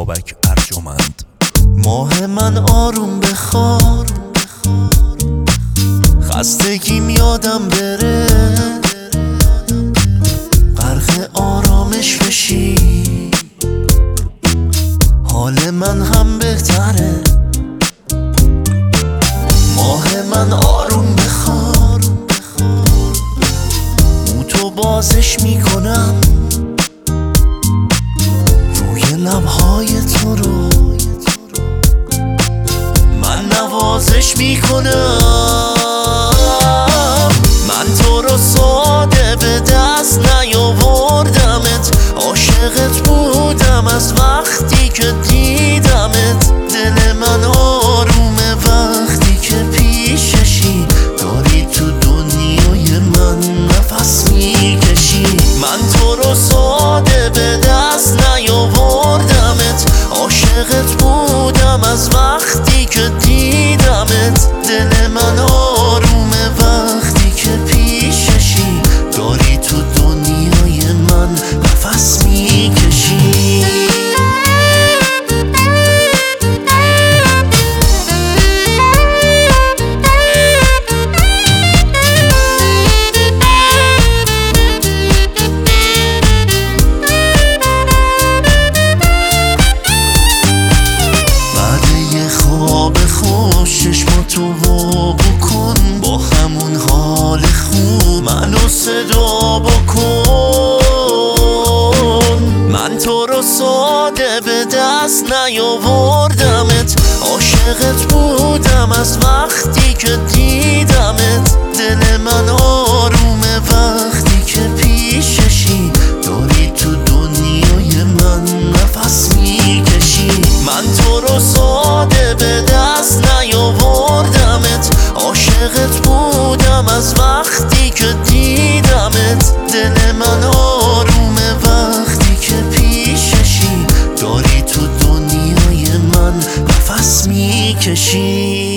بابک ارجمند. ماه من آروم بخوار، خستگیم یادم بره، غرق آرامش بشی، حال من هم بهتره. ماه من آروم بخوار، تو بازش میکنم، روی لبهای تو رو من نوازش میکنم. من تو رو ساده به دست نیاوردمت، عاشقت بودم از وقتی که دیدمت. دل من آرومه وقتی که پیششی، داری تو دنیای من نفس میکشی. من تو رو ساده به دست نیاوردمت، عاشقت بودم از وقتی که دیدمت. دل من آرومه وقتی که پیششی، داری تو دنیای من نفس میکشی. تو بکن با همون حال خوب منو صدا بکن. من تو رو ساده به دست نیاوردمت، عاشقت بودم از وقتی که دیدمت. دل من آرومه وقتی که پیششی، داری تو دنیای من نفس میکشی. من تو رو ساده به دست نیاوردمت، عاشقت بودم از وقتی که دیدمت. دل من آرومه وقتی که پیششی، داری تو دنیای من نفس میکشی.